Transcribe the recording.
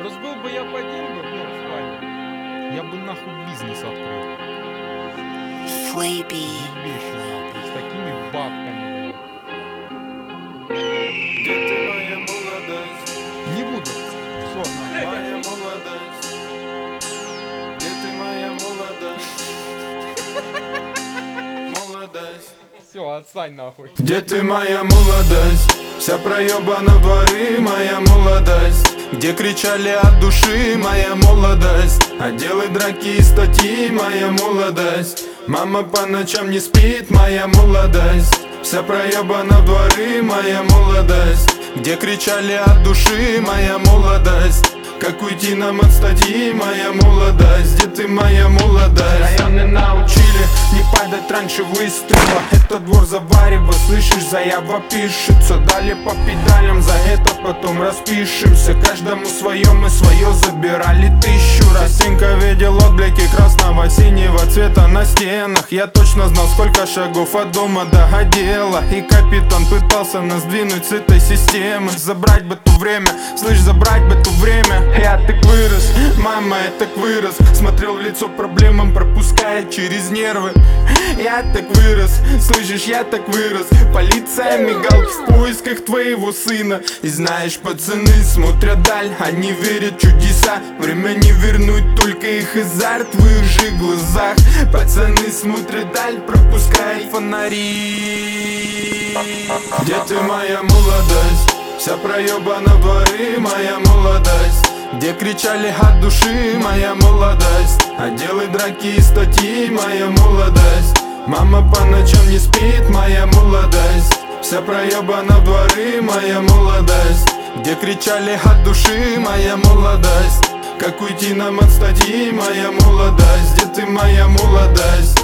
Просто был бы я один бы, ну, в плане, я бы нахуй бизнес открыл. Флейби. Ебейший нахуй, с такими бабками, Где ты, моя молодость? блядь. Не буду. Все, нахуй. Моя молодость. Где ты, моя молодость? Молодость. Все, отстань нахуй. Где ты, моя молодость? Вся проебана в дворы, моя молодость. Где кричали от души, моя молодость. Отделы драки и статьи, моя молодость. Мама по ночам не спит, моя молодость. Вся проебана в дворы, моя молодость. Где кричали от души, моя молодость. Как уйти нам от статьи, моя молодость? Где ты, моя молодость? Районы научили не падать раньше выстрела. Этот двор заваривает, слышишь, заява пишется. Дали по педалям, за это потом распишемся. Каждому свое, мы свое забирали 1000 раз. Стенка видел отблики красного, синего цвета на стенах. Я точно знал, сколько шагов от дома до отдела. И капитан пытался нас двинуть с этой системы. Забрать бы то время, слышь, забрать бы то время. Я так вырос, мама, я так вырос. Смотрел в лицо проблемам, пропуская через нервы. Я так вырос, слышишь, я так вырос. Полиция, мигалки в поисках твоего сына. И знаешь, пацаны смотрят даль, они верят в чудеса. Время не вернуть, только их азарт в их же глазах. Пацаны смотрят даль, пропуская фонари. Где ты, моя молодость? Вся проебана в дворы, моя молодость. Где кричали от души, моя молодость. Отделы драки и статьи, моя молодость. Мама по ночам не спит, моя молодость. Вся проебана в дворы, моя молодость. Где кричали от души, моя молодость. Как уйти нам от статьи, моя молодость? Где ты, моя молодость?